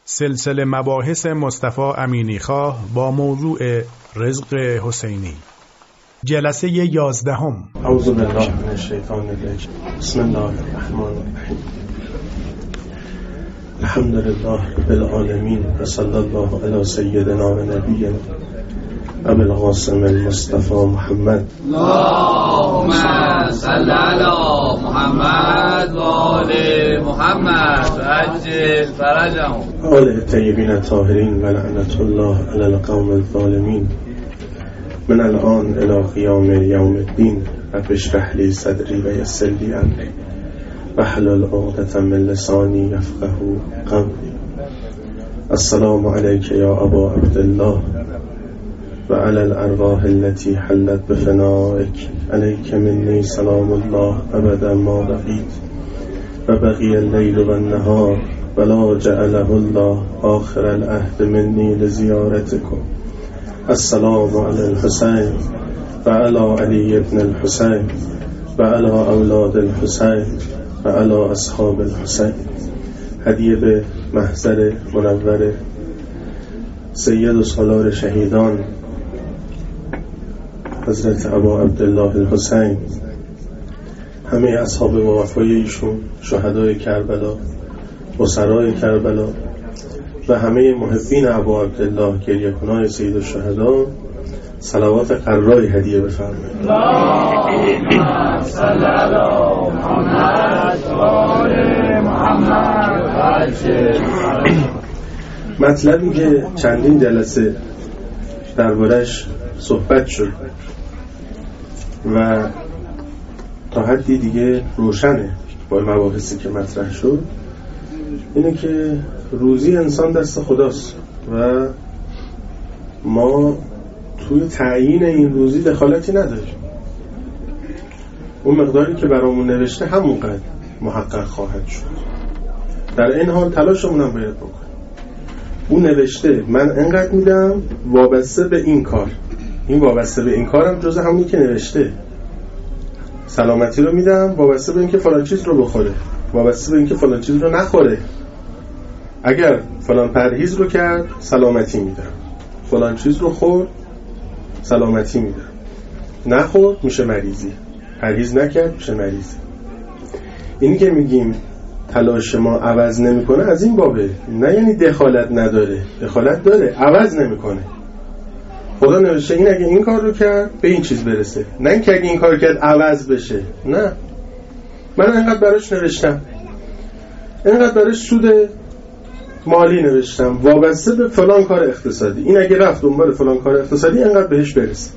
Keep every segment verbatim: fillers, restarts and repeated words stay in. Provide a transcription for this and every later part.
سلسله مباحث مصطفی امینیخواه با موضوع رزق حسینی، جلسه یازدهم. اعوذ بالله من الشیطان الرجیم. بسم الله الرحمن الرحیم. الحمد لله رب العالمین و صلی الله علی سیدنا و نبینا ابی القاسم المصطفى محمد. اللهم صل علی محمد و آل محمد عجل فرجهم. آل الطیبین الطاهرین و لعنت الله علی القوم الظالمین. من الان الی قیام یوم الدین رب اشرح لی صدری و یسر لی امری واحلل عقدة من لسانی یفقهوا قولی. السلام علیک یا ابا عبدالله و علی الارواح التي حلت بفنائک. علیک منی سلام الله ابدا ما بقیت و بقی اللیل و النهار ولا جعله الله آخر العهد منی لزیارتکم. السلام علی الحسین و علی علی ابن الحسین و علی اولاد الحسین و علی اصحاب الحسین. هدیه به محضر منور سید و سالار شهیدان حضرت ابا عبدالله الحسین، همه اصحاب وفای ایشون، شهدای کربلا، اسرای کربلا و همه محبین ابا عبدالله گریه‌کنان سید الشهدا، صلوات قرای هدیه بفرمایید. اللهم صل علی محمد و آل محمد عجل. مطلبی که چندین جلسه دربارش صحبت شد و تا حدی دیگه روشنه با مباحثی که مطرح شد، اینه که روزی انسان دست خداست و ما توی تعیین این روزی دخالتی نداریم. اون مقداری که برامون نوشته همونقدر محقق خواهد شد. در این حال تلاشمون هم باید بکنیم. اون نوشته من انقدر میدم وابسته به این کار، این وابسته به این کارم جز همونی که نوشته. سلامتی رو میدم وابسته به اینکه فلان چیز رو بخوره، وابسته به اینکه فلان چیز رو نخوره. اگر فلان پرهیز رو کرد سلامتی میدم، فلان چیز رو خورد سلامتی میدم، نخورد میشه مریضی، پرهیز نکرد میشه مریضی. اینی که میگیم تلاش ما عوض نمیکنه از این بابه، نه یعنی دخالت نداره، دخالت داره، عوض نمیکنه. خدا نوشته این اگه این کار رو کرد به این چیز برسه، نه اینکه اگه این کار کرد عوض بشه. نه، من اینقدر براش نوشتم، اینقدر براش سود مالی نوشتم وابسته به فلان کار اقتصادی، این اگه رفت دنبال فلان کار اقتصادی اینقدر بهش برسه.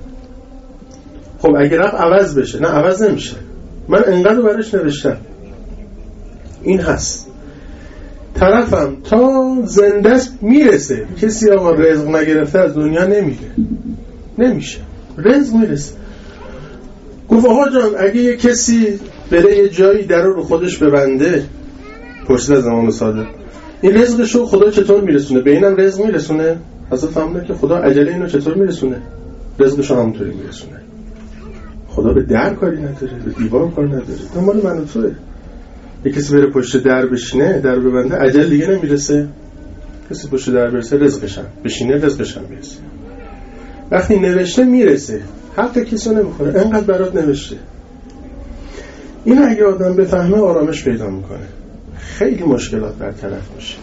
خب اگه رفت عوض بشه، نه عوض نمیشه، من اینقدر براش نوشتم. این هست طرفم تا زندست میرسه. کسی آقا رزق نگرفته از دنیا نمیره، نمیشه، رزق میرسه. گفت آقا جان اگه یه کسی بره یه جایی در رو خودش ببنده، پرسید از امام صادق این رزقشو خدا چطور میرسونه؟ به اینم رزق میرسونه؟ حضرت فهمونه که خدا عجله اینو چطور میرسونه؟ رزقشو همونطوری میرسونه. خدا به در کاری نداره، به دیوار کار نداره، دنبال من و توه. یه کسی بره پشت در بشینه، در ببنده، عجل دیگه نمیرسه. کسی پشت در برسه رزقشم بشینه، رزقشم میرسه. وقتی نوشته میرسه، حق کسی رو نمیخوره، انقدر برات نوشته. این اگه آدم بفهمه آرامش پیدا میکنه، خیلی مشکلات برطرف میشه.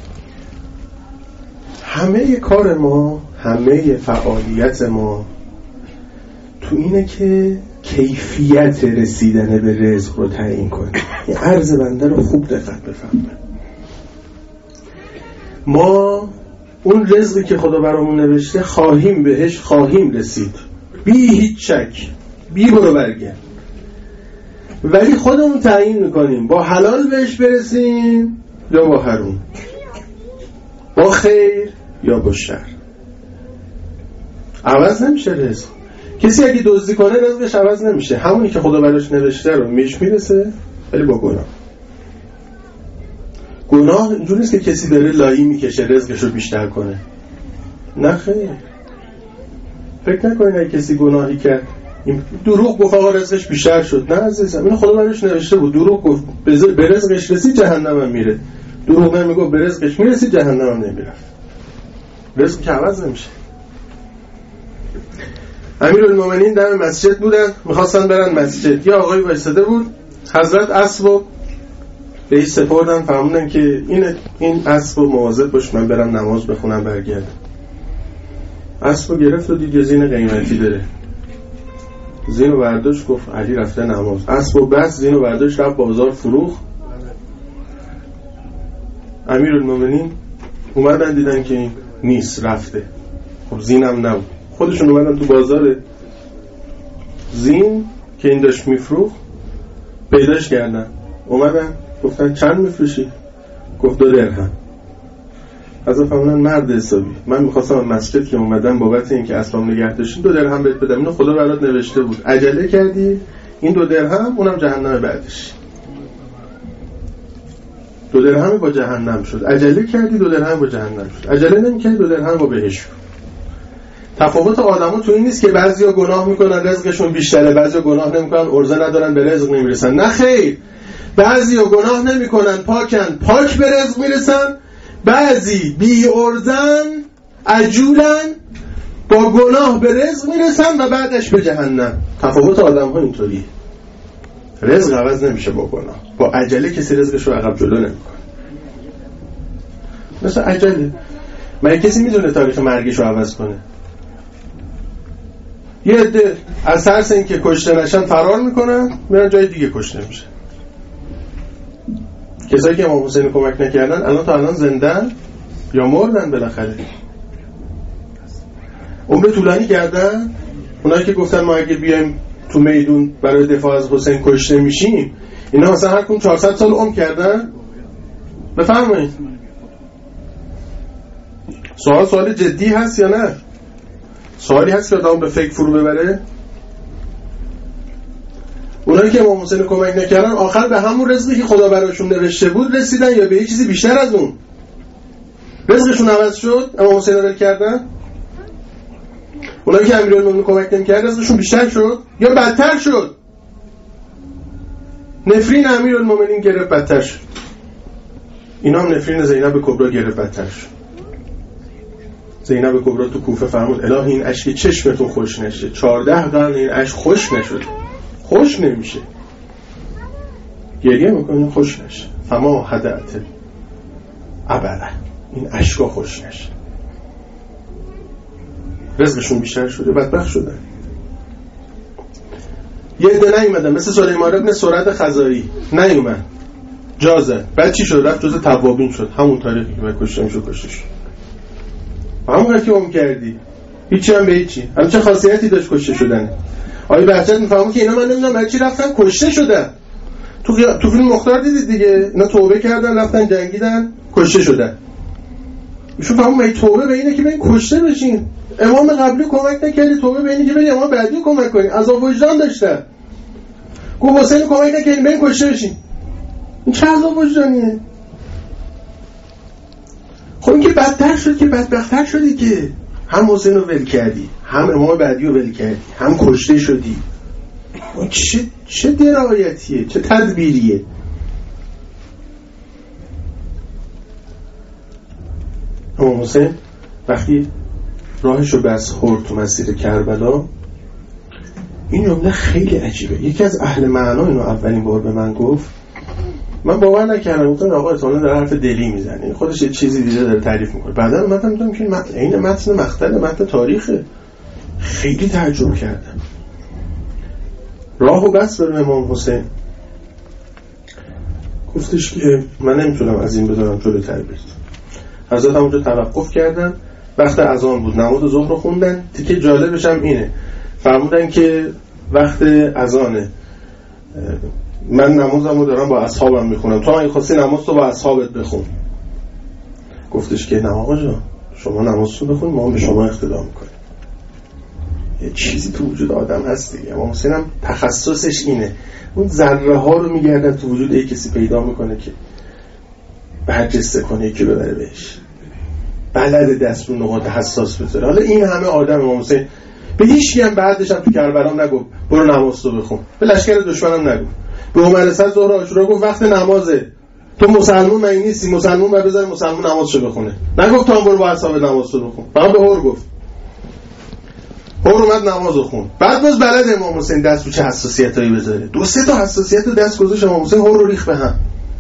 همه کار ما، همه فعالیت ما تو اینه که کیفیت رسیدن به رزق رو تعیین کنه. این عرض بنده رو خوب دقت بفهمه. ما اون رزقی که خدا برامون نوشته خواهیم بهش خواهیم رسید، بی هیچ شک، بی برو برگرد. ولی خودمون تعیین میکنیم با حلال بهش برسیم یا با حرام، با خیر یا با شر. عوض نمیشه رزق. کسی اگه دزدی کنه رزقش عوض نمیشه، همونی که خدا براش نوشته رو میش میرسه، ولی با گناه. گناه اینجوری نیست که کسی داره لایی میکشه رزقش رو بیشتر کنه. نه خیر. فکر نکنید اگه کسی گناهی کرد این دروغ گفت آقا رزقش بیشتر شد، نه عزیزم، این خدا براش نوشته بود. دروغ گفت به رزقش رسید جهنم هم میره. دروغ نمیگفت، به رزقش میرسید، جهنم هم نمیرفت. رزق که عوض نمیشه. امیرالمومنین در مسجد بودن، میخواستن برن مسجد. یه آقای وایساده بود، حضرت اسبو بهش سپردن، فرمودن که این این اسبو مواظب باش، من برم نماز بخونم برگردم. اسبو گرفت و دید یه زین قیمتی داره، زینو برداشت، گفت علی رفته نماز. اسبو بس، زینو برداشت، رفت بازار فروخت. امیرالمومنین اومدن دیدن که این نیست، رفته. خب زینم نبود. خودشون اومدن تو بازار زین که این داشت میفروخت پیداش کردن، اومدن گفتن چند میفروشی؟ گفت دو درهم. از فرمودن مرد حسابی، من میخواستم مسجد که اومدم بابت این که اسبام نگه داشتین دو درهم بهت بدم، اینو خدا برات نوشته بود، عجله کردی، این دو درهم اونم جهنم بعدش. دو درهم با جهنم شد، عجله کردی دو درهم با جهنم شد، عجله نمی‌کردی دو درهم با بهشت. تفاوت آدمو تو این نیست که بعضیا گناه میکنن رزقشون بیشتره، بعضیا گناه نمیکنن ارزه ندارن به رزق نمیرسن. نه خیر، بعضیا گناه نمیکنن پاکن پاک به رزق میرسن، بعضی بی ارزن عجولن با گناه به رزق میرسن و بعدش به جهنم. تفاوت آدم‌ها اینطوریه. رزق عوض نمیشه با گناه، با عجله کسی رزقش رو عقب جلو نمیکنه. مثلا عجله، مگه کسی میدونه تاریخ مرگش رو عوض کنه؟ یه عده از ترس اینکه کشته نشن فرار میکنن، میرن جای دیگه کشته میشن. کسایی که امام حسین کمک نکردن الان تا الان زندن یا مردن بالاخره. عمر طولانی کردن. اونایی که گفتن ما اگه بیایم تو میدون برای دفاع از حسین کشته میشیم، اینا مثلا هر کدوم چهارصد سال عمر کردن. بفرمایید. سوال سوال جدی هست یا نه؟ سوالی هست که آدم به فکر فرو ببره؟ اونایی که امام حسین کمک نکردن آخر به همون رزقی که خدا براشون نوشته بود رسیدن یا به یه چیزی بیشتر از اون؟ رزقشون عوض شد؟ امام حسین رو ول کردن؟ اونایی که امیرالمومنین کمک نمی‌کردن رزقشون بیشتر شد یا بدتر شد؟ نفرین امیرالمومنین گرفت بدتر شد. اینا هم نفرین زینب کبرا گرفت بدتر شد. زینب کبرا تو کوفه فرمود الهی این اشک چشمتون خوش نشه، چهارده قرن این اشک خوش نشد، خوش نمیشه، گریه میکنیم خوش نشه. فما هدعت ابره، این اشکا خوش نشه. رزقشون بیشتر شده، بدبخت شدن. یه عده نیومدن مثل سلیمان ابن سرد خزاعی، نیومد جا زد، بعد چی شد؟ رفت جز توابین شد. همون تاریخی که باید کشته میشد کشته شد. همون که اون کردی هیچی هم به هیچی. هم چه خاصیتی داشت کشته شدن؟ آقای بهجت میفهمون که اینا من نمیدونم برای چی رفتن کشته شدن. تو تو فیلم مختار دیدید دیگه، اینا توبه کردن رفتن جنگیدن کشته شدن. ایشون فهمون می توبه به اینه که برین کشته بشین. امام قبلی کمک نکردی، توبه به اینه که برین امام بعدی کمک کنی. عذاب وجدان داشتن. گفت حسین کمک نکردین برین کشته بشین. این چه عذاب وجدانیه؟ خب این که بدتر شد که بدبختر شدی که هم حسین رو ول کردی، هم امام بعدی رو ول کردی، هم کشته شدی. چه چه درایتیه، چه تدبیریه. امام حسین وقتی راهشو بس خورد تو مسیر کربلا، این جمله خیلی عجیبه. یکی از اهل معنا اینو اولین بار به من گفت، من باور نکردم. گفتم آقا اصلا داره حرف دلی میزنه، خودش یه چیزی دیگه داره تعریف میکنه. بعدا اومدم دیدم که متن این متن مقتل متن تاریخه. خیلی تعجب کردم. راهو بس بر امام حسین گفتش که من نمیتونم از این بدارم جلو تربیت. حضرت اونجا توقف کردن، وقت اذان بود، نماز ظهر رو خوندن. تیکه جالبش هم اینه، فرمودن که وقت اذانه، من نمازم رو دارم با اصحابم میخونم، تو اگه خواستی نماز تو با اصحابت بخون. گفتش که نه آقا جان، شما نماز رو بخون، ما به شما اقتدا میکنیم. یه چیزی تو وجود آدم هست دیگه. امام حسین هم تخصصش اینه، اون ذره ها رو میگردن تو وجود یک کسی پیدا میکنه که برجسته کنه، که ببره بهش، بلد دست رو نقاط حساس بذاره. حالا این همه آدم امام حسین به هیچ هم بعدش هم تو کربلا نگفت برو نماز رو بخون، به لشکر دشمنم نگفت، به عمر سر ظهر عاشورا گفت وقت نمازه تو مسلمون مگه نیستی؟ مسلمون باید بذاره مسلمون نمازشو بخونه. نگفت تو هم برو با حساب نمازشو بخون. فقط به هور گفت. هور اومد نمازو خون. بعد باز بلد امام حسین دست رو چه حساسیتایی بذاره. دو سه تا حساسیت رو دست گذاشت امام حسین، هور رو ریخت به هم.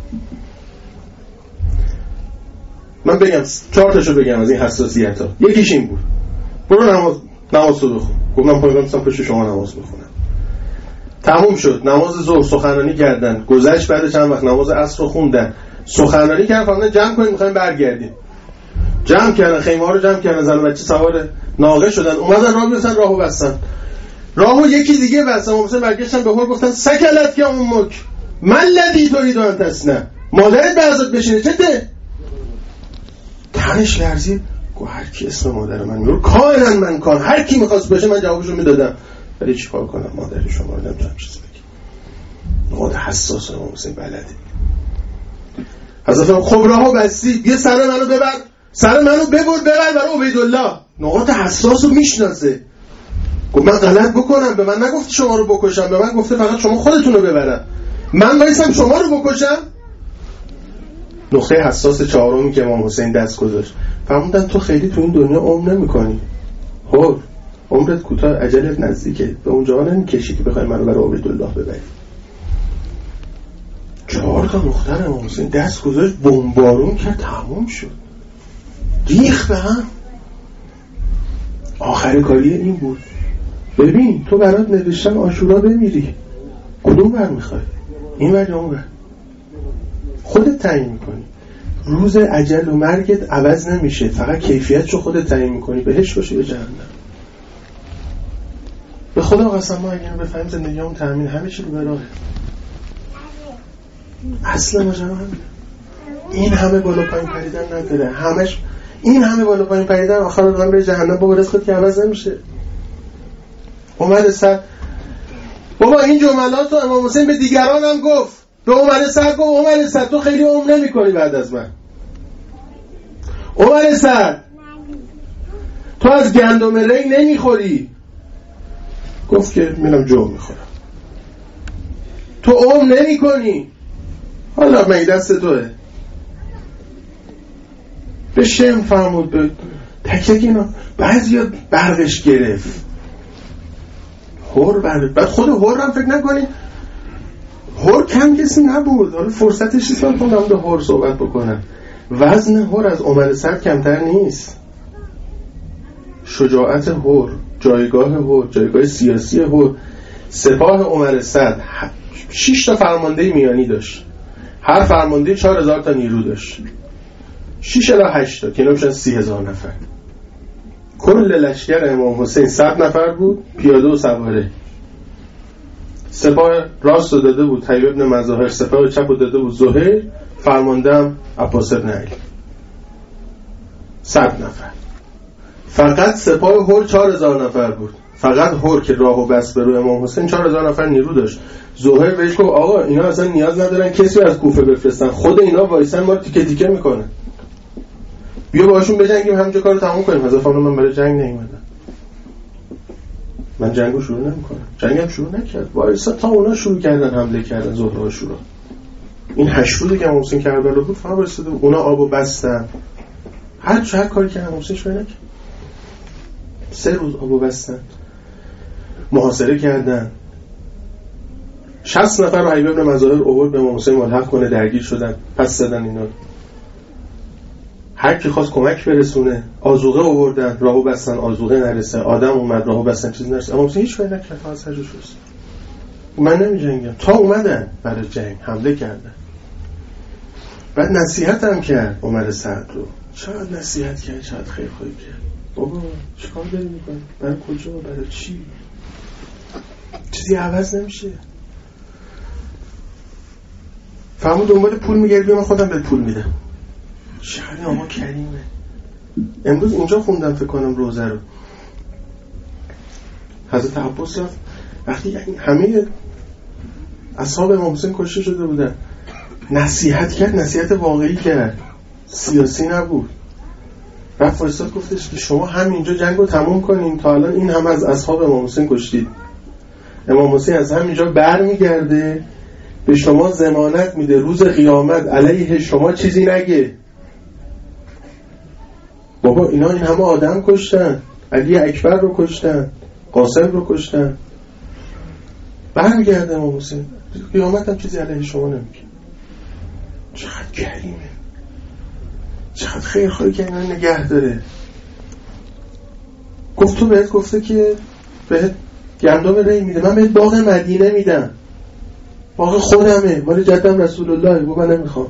من بگم چهار تاشو بگم از این حساسیت‌ها. یکیش این بود. برو نماز نمازو بخون. گفتم پایین مثلا پشت شما نماز بخونم. تموم شد. نماز ظهر سخنرانی کردن. گذشت بعد چند وقت نماز عصر رو خوندن. سخنرانی کردن، فرمودن جمع کنید می‌خوایم برگردیم. جمع کردن، خیمه‌ها رو جمع کردن، زن و بچه سوار ناقه شدن، اومدن راه می‌رسن، راهو بستن. راهو یکی دیگه بستن. مثلا برگشتن به هور گفتن سکلت که امک من الذی تريد ان تسنع. مادرت بعضت بشینه چته؟ تنش لرزید. گفت هر کی اسم مادر من میاره کائنن من کان، هر کی می‌خواست بشه من جوابشو میدادم. ولی چیکار کنم مادر شما رو نمی‌تونم چیز بگم. نقاط حساس امام حسین بلده. حضرت خب راهو بستی، یه سر منو ببر، سر منو ببر ببر برای عبیدالله. نقاط حساس رو میشناسه. گفت من غلط بکنم، به من نگفت شما رو بکشم، به من گفته فقط شما خودتون رو ببرم. من وایسم شما رو بکشم؟ نقطه حساس چهارمی که امام حسین دست گذاشت. فرمودن تو خیلی تو این دنیا عمر نمی‌کنی. هور عمرت کوتاه، اجلت نزدیکه، به اونجا نمی‌کشی که بخوای منو برای عبیدالله ببری. چهار تا دختر امام حسین دست گذاشت، بمبارون کرد، تمام شد. ریخ به هم. آخر کاری این بود. ببین تو برات نوشتن عاشورا بمیری، کدوم بر میخوای؟ این بر یا اون بر؟ خودت تعیین میکنی. روز اجل و مرگت عوض نمیشه، فقط کیفیتشو خودت تعیین میکنی، بهش باشه یا جهنم. به خدا قسم ما اگه بفهمیم زندگیمون تامین همه چی رو به راهه. اصلا ماجرا همینه. این همه بالا پایین پریدن نداره، همش این همه بالا پایین پریدن آخر آدم به جهنم. بابا رزقت که عوض نمیشه. عمر سعد بابا این جملات رو امام حسین به دیگران هم گفت. به عمر سعد گفت عمر سعد تو خیلی عمر نمی‌کنی بعد از من. عمر سعد تو از گندم ری نمیخوری. گفت که میرم جو میخورم. تو عمر نمی‌کنی. حالا مگه دست توه؟ به شم فرمود به تک تک اینا. بعضی ها برقش گرفت. هور برقش. بعد خود هور هم فکر نکنی هور کم کسی نبود. حالا فرصتش نیست من کنم به هور صحبت بکنم. وزن هور از عمر سعد کمتر نیست. شجاعت هور، جایگاه هور، جایگاه سیاسی هور. سپاه عمر سعد شش تا فرمانده میانی داشت. هر فرمانده چهار هزار تا نیرو داشت. شش الی هشت تا که اینا میشن سی هزار نفر. کل لشکر امام حسین صد نفر بود، پیاده و سواره. سپاه راست رو داده بود طیب ابن مظاهر، سپاه چپ رو داده بود زهیر، فرماندهم عباس ابن علی. صد نفر. فقط سپاه هور چهار هزار نفر بود. فقط هور که راهو بس به روی امام حسین چهار هزار نفر نیرو داشت. زهیر بهش گفت آقا اینا اصلا نیاز ندارن کسی از کوفه بفرستن، خود اینا وایسن ما رو تیکه تیکه میکنن. بیا باهاشون بجنگیم همینجا کارو تموم کنیم. حضرت فرمود من برای جنگ نیومدم. من جنگو شروع نمیکنم. جنگم شروع نکرد. وایسا تا اونا شروع کردن حمله کردن زهره و شورا. این هشت روزی که امام حسین کربلا بود فقط وایساده بود. اونا آبو بستن. هر چه هر کاری که امام حسین شروع نکرد. سه روز آبو بستن. محاصره کردن. شصت نفر حبیب ابن مظاهر آورد به امام حسین ملحق کنه، درگیر شدن، پس زدن اینا. هر کی خواست کمک برسونه، آذوقه آوردن، راهو بستن، آذوقه نرسه، آدم اومد راهو بستن، چیز نرسه. امام حسین هیچ کاری نکرد، فقط سرش شست. من نمی‌جنگم. تا اومدن برای جنگ حمله کردن. بعد نصیحت هم کرد عمر سعد رو. چقدر نصیحت کرد، چقدر خیر خواهی کرد. بابا چیکار داری می‌کنی؟ برای کجا؟ برای چی؟ چیزی عوض نمیشه. فهمو دنبال پول میگردی، من خودم به پول میدم. چقدر آقا کریمه. امروز اینجا خوندم فکر کنم روزه رو. حضرت عباس رفت وقتی همه اصحاب امام حسین کشته شده بودن، نصیحت کرد، نصیحت واقعی کرد، سیاسی نبود. رفت وایساد گفتش که شما همینجا جنگ رو تموم کنین، تا الان این هم از اصحاب امام حسین کشتید. امام حسین از همینجا بر میگرده به شما ضمانت میده روز قیامت علیه شما چیزی نگه. بابا اینا این همه آدم کشتن، علی اکبر رو کشتن، قاسم رو کشتن، برمیگرده امام حسین قیامت هم چیزی علیه شما نمیگه. چقدر کریمه، چقدر خیر خواهی که اینا نگه داره. گفت تو بهت گفته که بهت گندم ری میده، من بهت باغ مدینه میدم، باغ خودمه مال جدم رسول الله، گفت من نمیخوام.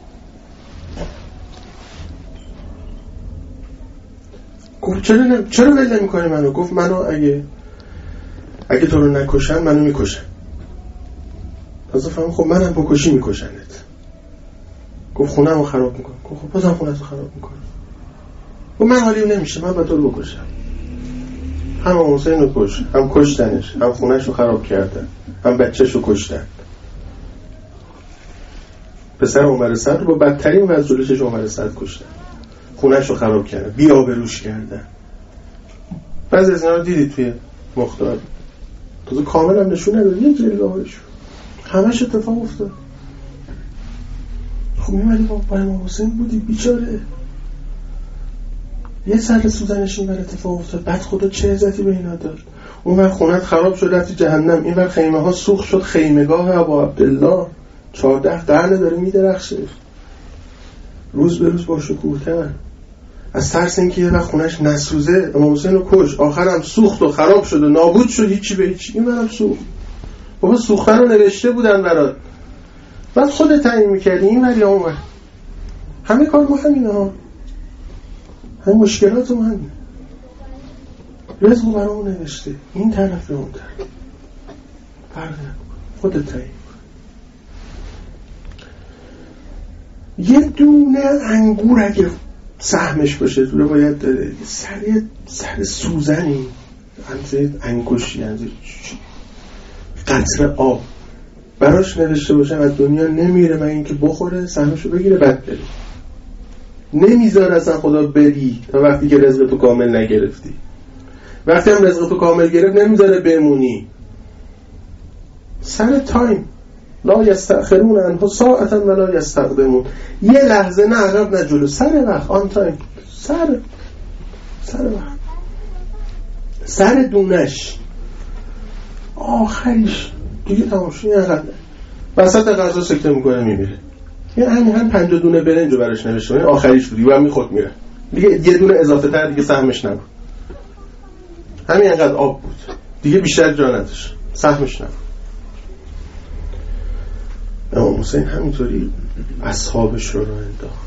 گفت چرا نم... چرا ول نمی‌کنی منو؟ گفت منو اگه اگه تو رو نکشن منو میکشن. تازه فهم خب منم بکشی میکشنت. گفت خونه‌مو خراب میکنم. گفت خب بازم خونه‌تو خراب میکنم. گفت من حالیم نمیشه، من با تو رو بکشم. هم حسین رو کش، هم کشتنش، هم خونه‌ش رو خراب کردن، هم بچه‌ش رو کشتن. پسر عمر صدر با بدترین وضعیتش عمر صدر کشتن، خونه‌ش رو خراب کردن، بی‌آبروش کردن. بعضی از اینا رو دیدید توی مختار، تازه کامل هم نشون نداد، یه جلوه‌اش همش اتفاق افتاد. خب می‌مدی با امام حسین بودی بیچاره، یه سر سوزنش این ور اتفاق افتاد، بعد خدا چه عزتی به اینا داد. اون ور خونت خراب شد رفتی جهنم، این ور خیمه ها سوخت شد خیمگاه ابا عبدالله، چهارده قرن داره میدرخشه، روز به روز با شکوه‌تر. از ترس اینکه یه وقت خونش نسوزه امام حسین رو کش، آخرم سوخت و خراب شد و نابود شد، هیچی به هیچی. این ورم سوخت. بابا سوختن رو نوشته بودن برات، بعد خودت تعیین میکردی این ور یا اون ور. همه کار ما همینه ها، همه مشکلات ما همینه. رزق رو برامون نوشته، این طرف یا اون طرف، فرق نکن، خودت تعیین. یه دونه انگور اگه سهمش باشه تو رو باید داره سر سر سوزنی انزه انگوشی انزه قطره آب براش نوشته باشن از دنیا نمیره من اینکه بخوره سهمشو بگیره بعد بری. نمیذاره اصلا خدا بری تا وقتی که رزق تو کامل نگرفتی. وقتی هم رزق تو کامل گرفت نمیذاره بمونی. سر تایم لا یستأخرون عنه ساعتا ولا یستقدمون، یه لحظه نه عقب نه جلو، سر وقت، آن تایم، سر سر وقت، سر دونش، آخریش دیگه تمام شد. این عقب وسط غذا سکته میکنه میمیره. یه همین هم پنجاه دونه برنج رو براش نوشته، این آخریش بود دیگه، هم میخورد میره دیگه، یه دونه اضافه تر دیگه سهمش نبود، همین انقدر آب بود دیگه، بیشتر جا نداشت، سهمش نبود. امام حسین همینطوری اصحابش رو رو انداخت.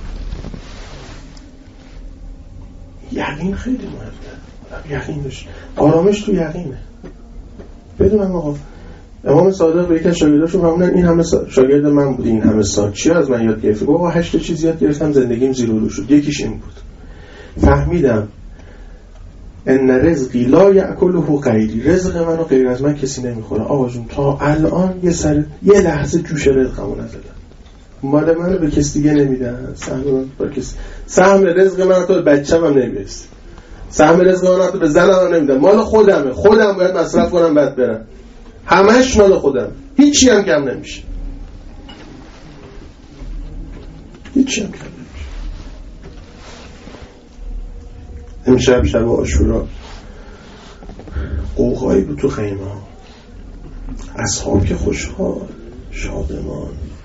یقین خیلی مهمه، یقین داشت، آرامش تو یقینه. بدونم آقا امام صادق به یک از شاگرداشون همونن این همه سا... شاگرد من بودی این همه سال چی از من یاد گرفتی؟ بابا هشت چیز یاد گرفتم زندگیم زیر و رو شد. یکیش این بود، فهمیدم ان رزقی لا یأکله غیری، رزق منو غیر از من کسی نمیخوره. آقا جون تا الان یه سر یه لحظه جوش رزقمو نزدم، مال منو به کسی دیگه نمیدن، سهم من با کسی، سهم رزق من تو بچه‌م هم نمیرسه، سهم رزق من تو به زنم نمیدن، مال خودمه، خودم باید مصرف کنم بعد برم، همش مال خودم، هیچی هم کم نمیشه، هیچی هم کم نمیشه. امشب شب عاشورا قوقایی بود تو خیمه ها، اصحاب که خوشحال شادمان،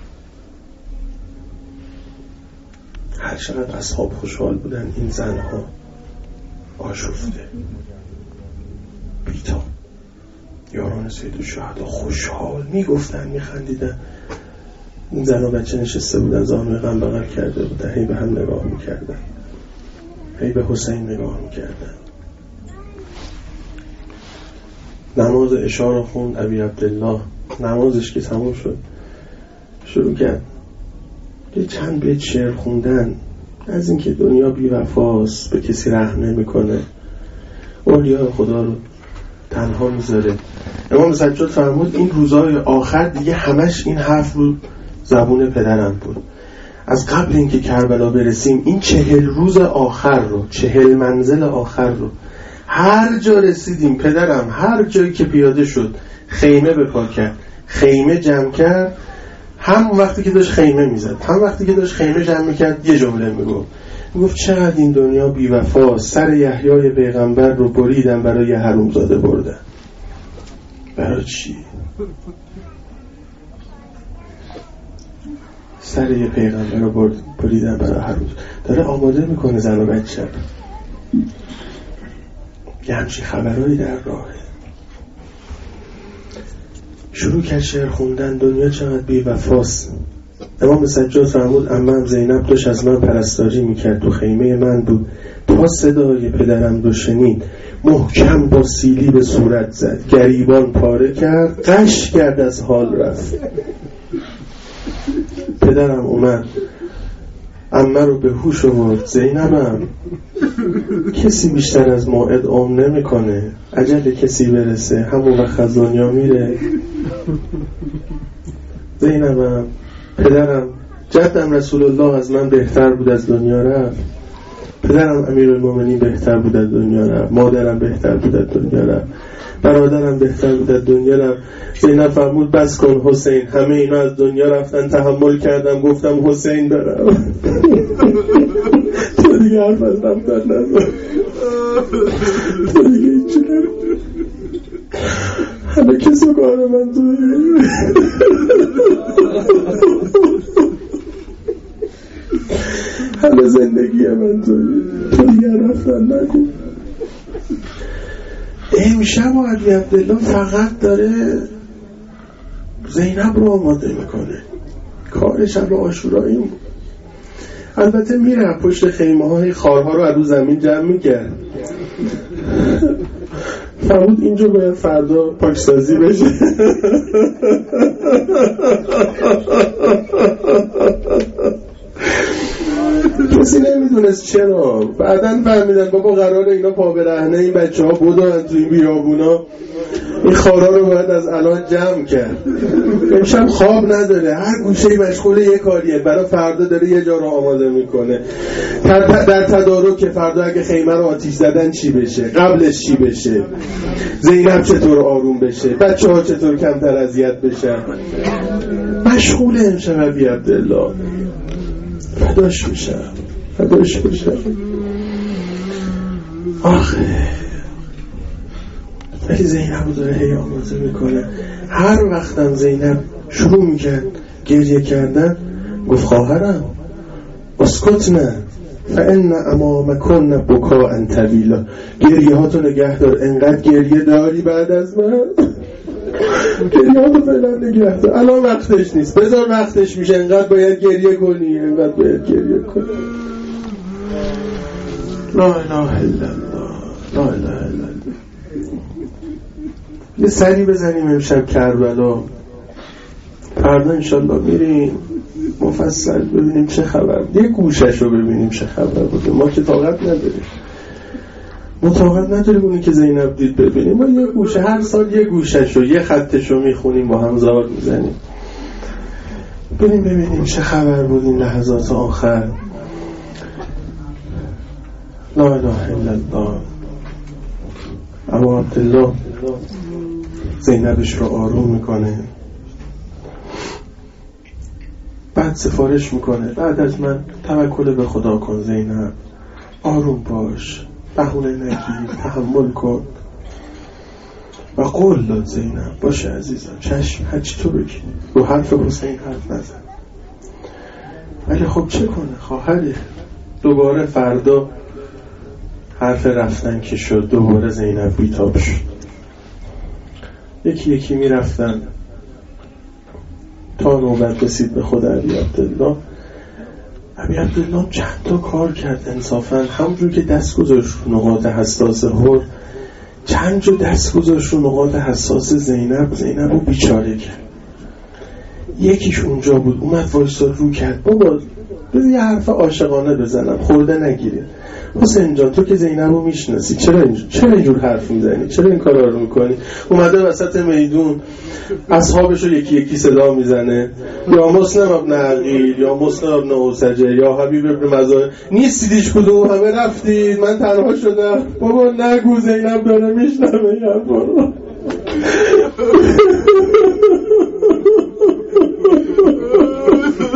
هر چقدر اصحاب خوشحال بودن این زنها آشفته بیتا، یاران سید الشهدا خوشحال میگفتن میخندیدن. این زن و بچه نشسته بودن زانوی غم بغل کرده بودن، هی به هم نگاه میکردن، هی به حسین نگاه میکردن. نماز عشا رو خوند ابی عبدالله، نمازش که تموم شد شروع کرد یه چند بیت شعر خوندن از اینکه دنیا بی وفاست، به کسی رحم نمیکنه، اولیاء خدا رو تنها میذاره. امام سجاد فرمود این روزای آخر دیگه همش این حرف رو زبون پدرم بود، از قبل اینکه کربلا برسیم این چهل روز آخر رو، چهل منزل آخر رو هر جا رسیدیم پدرم هر جایی که پیاده شد خیمه بپا کرد، خیمه جمع کرد، هم وقتی که داشت خیمه میزد، هم وقتی که داشت خیمه جمع میکرد یه جمله میگفت، میگفت چقدر این دنیا بی وفا، سر یحیای پیغمبر رو بریدن برای حرومزاده بردن. برای چی؟ سر یه پیغمبر رو بریدن برای حرومزاده. داره آماده میکنه زن و بچه. یه همچین خبرهایی در راهه. شروع کرد شعر خوندن، دنیا چقدر بی وفاست. امام سجاد فرمود عمم زینب داشت از من پرستاری میکرد، تو خیمه من بود، تا صدای پدرم دو شنید، محکم با سیلی به صورت زد، گریبان پاره کرد، قش کرد از حال رفت. پدرم اومد عمه رو به هوش آورد، زینبم کسی بیشتر از موعد عمر نمیکنه، عجل کسی برسه همون وقت از دنیا میره. زینبم پدرم جدم رسول الله از من بهتر بود از دنیا رفت، پدرم امیرالمومنین بهتر بود از دنیا رفت، مادرم بهتر بود از دنیا رفت، برادرم بهتر بود از دنیا رفت. زینب فرمود بس کن حسین، همه اینا از دنیا رفتن، تحمل کردم، گفتم حسین برم. تو دیگه حرف از رفتن نزد، تو دیگه هیچی نمید، همه کسو کار من توی همه زندگی من توی تو دیگه رفتن نکن. امشب علی عبدالله فقط داره زینب رو آماده میکنه، کار شب عاشورایی بود. البته میره پشت خیمه های خارها رو از رو زمین جمع میکرد، فرمود اینجا باید فردا پاکسازی بشه. کسی نمیدونست چرا. بعدن فهمیدن بابا قراره اینا پا به رهنه این بچه ها بودن تو این بیابونا، این خارا رو باید از الان جمع کرد. امشب خواب نداره، هر گوشه‌ای مشغول یه کاریه، برای فردا داره یه جا رو آماده میکنه در تدارک که فردا اگه خیمه رو آتیش زدن چی بشه، قبلش چی بشه، زینب چطور آروم بشه، بچه ها چطور کمتر اذیت بشن. مشغول امشب ابی عبدالله. فداش میشم فداش میشم آخه. ولی زینب رو داره هی آماده میکنه. هر وقتم زینب شروع میکرد گریه کردن، گفت خواهرم اسکت نه فان امامکن بکاء طویلا، گریه هاتو نگه دار، انقدر گریه داری بعد از من، گریه هاتو فعلا نگه دار، الان وقتش نیست، بذار وقتش میشه، انقدر باید گریه کنی، انقدر باید گریه کنی. لا اله الا الله، لا اله الا الله. یه سری بزنیم امشب کربلا، فردا انشالله میریم مفصل ببینیم چه خبر، یه گوشش رو ببینیم چه خبر بوده. ما که طاقت نداریم، ما طاقت نداریم اونی که زینب دید ببینیم. ما یه گوشه، هر سال یه گوشش رو، یه خطش رو میخونیم، با هم زار میزنیم، ببینیم ببینیم چه خبر بود این لحظات آخر. لا اله الا الله. ابو عبدالله زینبش رو آروم میکنه، بعد سفارش میکنه بعد از من توکل به خدا کن زینب، آروم باش، بهونه نگیر، تحمل کن. و قول داد زینب باشه عزیزم، چشم، هرچی تو بگی، رو حرف حسین حرف نزن. ولی خب چه کنه خواهره. دوباره فردا حرف رفتن که شد، دوباره زینب بیتاب شد. یکی یکی می رفتن تا نوبت رسید به خود ابی عبدالله. ابی عبدالله چند تا کار کرد انصافا، همونجور که دست گذاشت رو نقاط حساس هر، چند جا دست گذاشت رو نقاط حساس زینب، زینب رو بیچاره کرد. یکیش اونجا بود، اومد وایساد رو کرد، بابا بذار یه حرف عاشقانه بزنم، خورده نگیری. حسین جان تو که زینب رو میشناسی، چرا اینجور چرا اینجور حرف میزنی، چرا این کارا رو میکنی؟ اومده وسط میدون اصحابش رو یکی یکی صدا میزنه، یا مسلم ابن عقیل، یا مسلم ابن اوسجه، یا حبیب ابن مزاحم، نیستیدیش کدوم، همه رفتید، من تنها شدم. بابا نگو، زینب داره میشنوه این حرفا رو.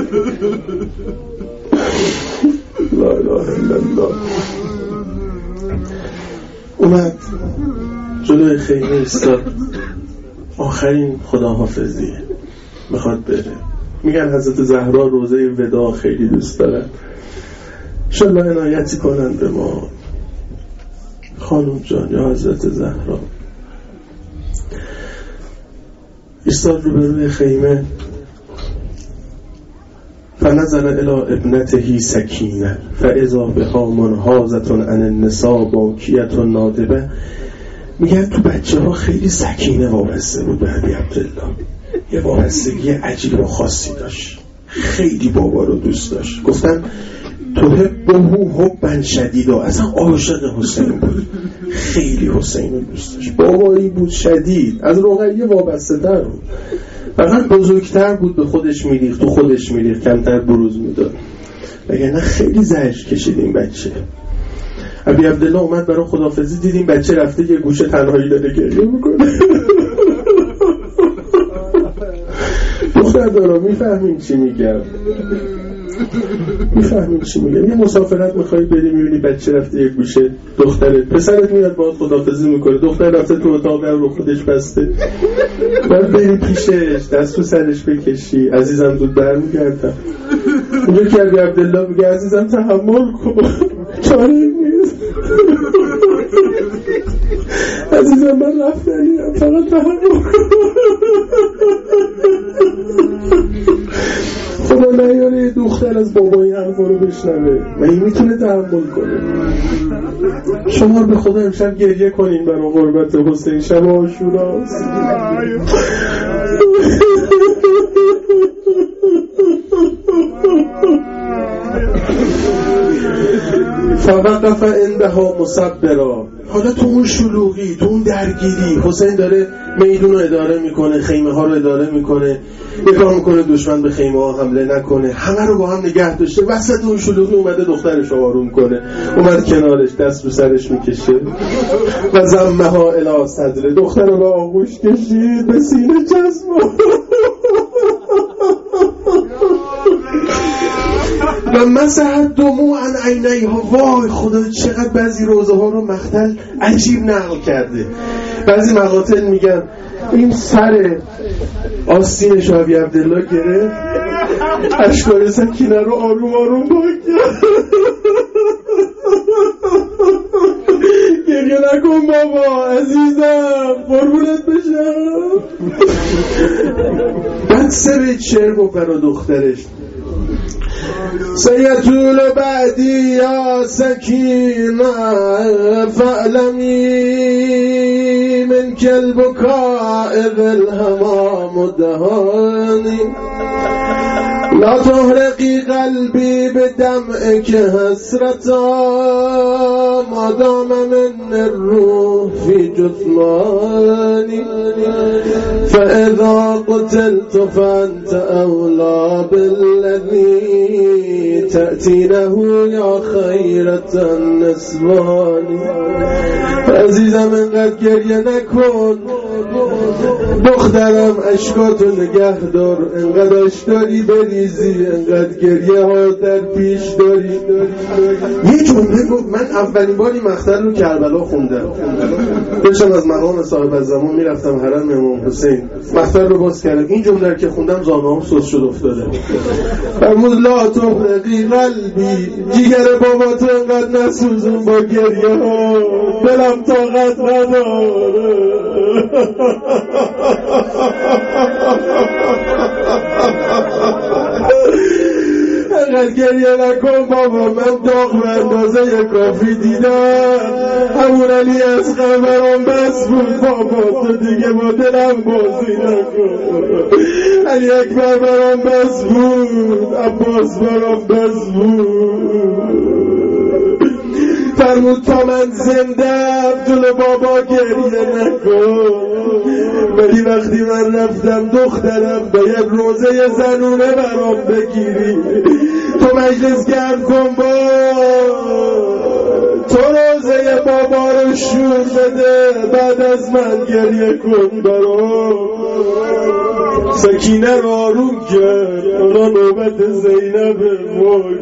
لا اله الا الله. اومد جلوی خیمه ایستاد، آخرین خداحافظیه، میخواد بره. میگن حضرت زهرا روزه وداع خیلی دوست دارن، انشالله عنایتی کنن به ما. خانم جان یا حضرت زهرا ایستاد رو به روی خیمه، فنظر الی ابنته سکینه فاذا بها منحازة عن النساء باکیة نادبه. میگن تو بچه ها خیلی سکینه وابسته بود به ابی عبدالله، یه وابستگی عجیب و خاصی داشت، خیلی بابا رو دوست داشت. گفتن تحبه حبا شدیدا، اصلا عاشق حسین بود، خیلی حسین رو دوست داشت. بابایی بود شدید، از رقیه وابسته تر بود، فقط بزرگتر بود، به خودش میریخت، تو خودش میریخت، کمتر بروز میداد. وگرنه خیلی زجر کشید این بچه. ابی عبدالله اومد برای خداحافظی، دیدیم بچه رفته یه گوشه تنهایی داره گریه میکنه. دختر دارم میفهمیم چی میگم، میفهمیم چی میگم. یه مسافرت میخوایی بری، میبینی بچه رفته یه گوشه، دختره پسرت میاد باید خداحافظی میکنه، دختر رفته تو اتاق رو خودش بسته، باید بری پیشش دست رو سرش بکشی، عزیزم دود برمیگردم. اونجا که ابی عبدالله میگه عزیزم تحمل کن، چاره نیست عزیزم، من رفتنیم، فقط تحمل کن. خدا نیاره دختر از بابای حرفا رو بشنوه، من این میتونه تحمل کنه. شما به خدا امشب گریه کنین برای غربت حسین، شب عاشوراست. فوقف عندها مصبرا. حالا تو اون شلوغی، تو اون درگیری، حسین داره میدون رو اداره میکنه، خیمه ها رو اداره میکنه، نگاه میکنه دشمن به خیمه ها حمله نکنه، همه رو با هم نگه داشته. وسط اون شلوغی اومده دخترش رو آروم کنه، اومد کنارش دست رو سرش میکشه و زمها الی صدره، دختر رو به آغوش کشید، به سینه چسبون و مسح دموعا عینیها. وای خدا، چقدر بعضی روزه ها رو مقتل عجیب نقل کرده. بعضی مقاتل میگن این سر آستینش ابی عبدالله گرفت، اشکال سکینه رو آروم آروم پاک کرد. گریه نکن بابا عزیزم، قربونت بشم. بعد سه بیت شعر گفت برای دخترش: سیطول بعدی یا سکینه فعلمی من کل بکاء الهمام دهانی لا تحرقی قلبی بدمعک حسرتا ما دام من الروح فی جثمانی فاذا قتلت فانت اولا بالذی تأتینه یا خیرت النسوانی. عزیزم اینقدر گریه نکن، دخترم اشکاتو نگه دار، اینقدر اشتاری بریزی، اینقدر گریه ها در پیش داری. یه جمله گفت، من اولین باری مقتل رو کربلا خوندم، داشتم از مقام صاحب الزمان میرفتم حرم امام حسین، مقتل رو باز کردم، این جمله که خوندم زانوام سوز شد افتاده. فرمود لا تحرقی قلبی، جیگر بابا تو اینقدر نسوزون با گریه ها، دلم طاقت نداره. اگر گریه نکن بابا، من داغ به اندازه کافی دیدم، همون علی اصغر برام بس بود بابا، تو دیگه با دلم بازی نکن. علی اکبر برام بس بود، عباس برام بس بود. فرمود تا من زندم جلو بابا گریه نکن. ولی وقتی من رفتم دخترم باید روزه زنونه برام بگیری، تو مجلس گرم کن با تو روزه بابا رو شور بده، بعد از من گریه کن برام. سکینه رو آروم کرد. حالا نوبت زینب. وای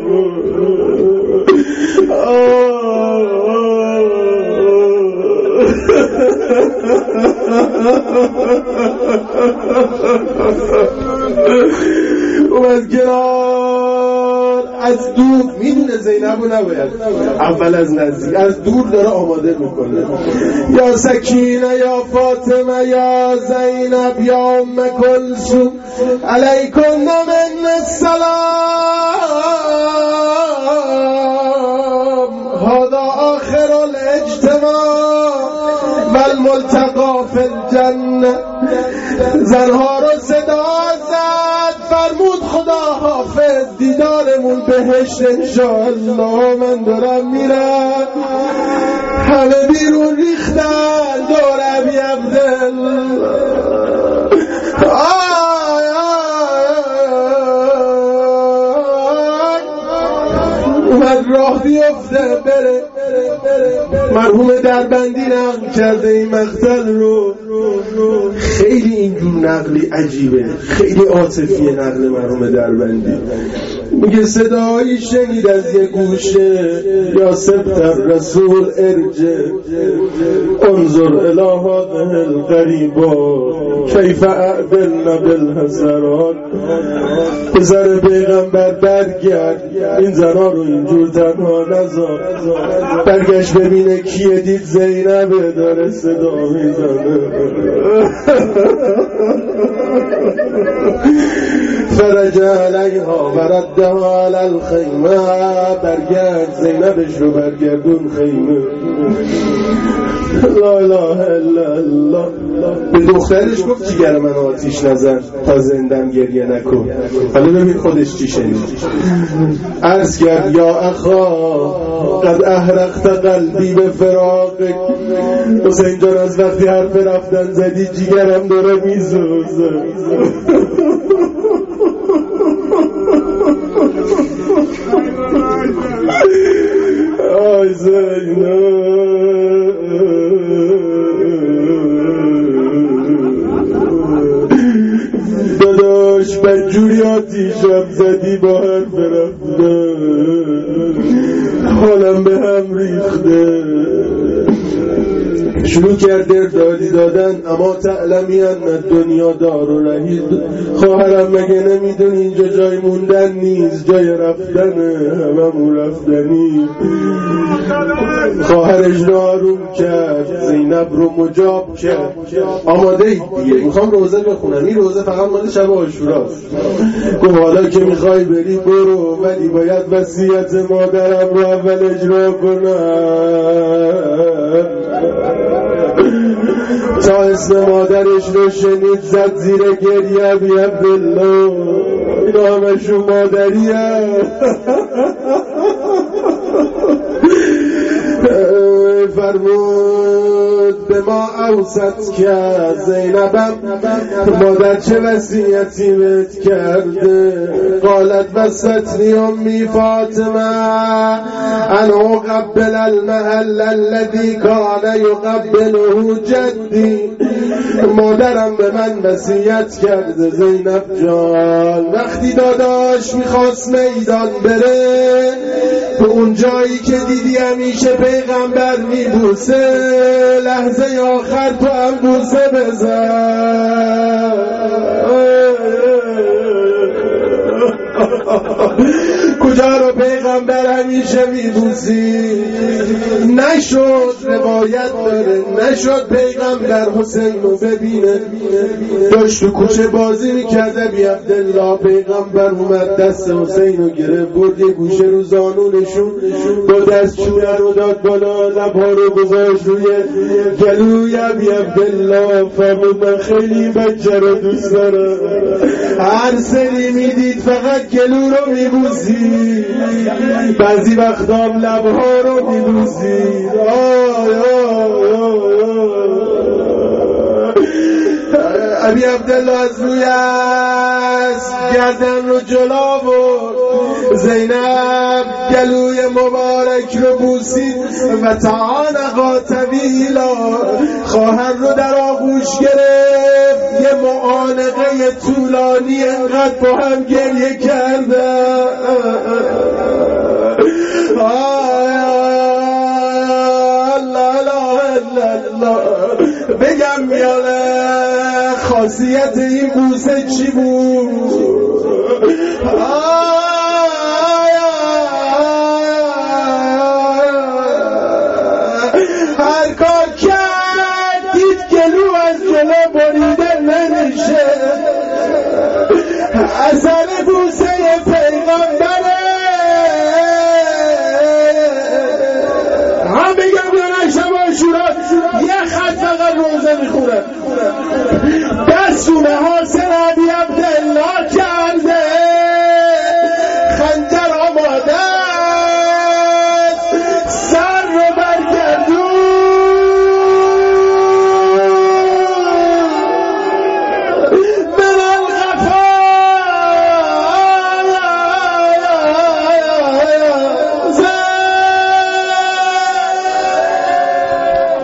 اومد کنار از دور. میدونه زینب رو نباید اول از نزدیک، از دور داره آماده میکنه. یا سکینه یا فاطمه یا زینب یا ام کلثوم علیکن من السلام هذا آخر الاجتماع والملتقى فی الجنه. زنها رو صدا زد، فرمود خدا حافظ دیدارمون بهشت انشاءالله. من دارم میرم. همه بیرون ریختن دور ابی عبدالله. اومد راه بیفته بره. مرحوم دربندی نقل کرده این مقتل رو. خیلی اینجور نقلی عجیبه، خیلی عاطفیه نقل مرحوم دربندی. میگه صدایی شنید از یه گوشه یا سبت الرسول ارجع انظر الی هذه الغریبات کیف اعدلنا بالحسرات. پسر پیغمبر برگرد، این زنها رو اینجور تنها نذار. برگشت ببینه کیه، دید زینبه داره صدا میزنه. فرج علیها و ردها علی الخیمه. برگرد زینبش رو برگردون خیمه. لا اله الا الله. به دخترش گفت جیگر من آتیش نزن تا زندم گریه نکن. حالا ببین خودش چی شنید. عرض کرد یا اخا قد احرقت قلبی به فراقک. حسین جان از وقتی حرف رفتن زدی جیگرم داره میسوزه. آی زینب داداش بدجوری آتیشم زدی با حرف رفتن. حالم به هم ریخته. شروع کرد دادی دادن. اما تعلمی ان دنیا دار و رهید. خواهرم مگه نمیدونی اینجا جای موندن نیست، جای رفتنه، هممون رفتنی. خواهرش رو آروم کرد، زینب رو مجاب کرد. آماده اید دیگه، میخوام روزه بخونم. این روزه فقط مال شب عاشوراست. گفت حالا که میخوای بری برو، ولی باید وصیت مادرم رو اول اجرا کنم. تا اسم مادرش رو شنید زد زیر گریه. بی عبدالله اینا همشون مادری هست. فرمود به ما اوصت کرد زینبم مادر چه وصیتی بهت کرده؟ قالت وصتنی امی فاطمه ان اقبل المحل الذی کان یقبله جدی. مادرم به من وصیت کرده زینب جان وقتی داداش میخواست میدان بره به اون جایی که دیدی همیشه پیغمبر میبوسه لحظه آخر تو هم بوسه بزن. کجا رو پیغمبر همیشه میبوسی؟ نشد، روایت داره نشد پیغمبر حسین رو ببینه. داشت تو کوچه بازی میکرده بی عبدالله پیغمبر اومد دست حسین رو گرفت برد یه گوشه رو زانونشون با دست چونه رو داد بالا لبها رو گذاشت روی گلوی بی عبدالله. فرمود من خیلی بچه رو دوست دارم. هر سری میدید فقط گلو رو میبوسی، بعضی وقتا هم لبها رو میبوسی. ابی عبدالله از روی دست گردن رو جلا برد. زینب گلوی مبارک رو بوسید و تعانقا طویلا، خواهر رو در آغوش گرفت. یه معانقه طولانی انقدر با هم گریه کرده. بگم میانه خاصیت این بوسه چی بود؟ هر کار کرد دید گلو از جلو بریده نمیشه. اصل بوسه پیغمبره. هم بگم دارن شما شورا یه خط فقط روزه میخوره. دستونه حاصل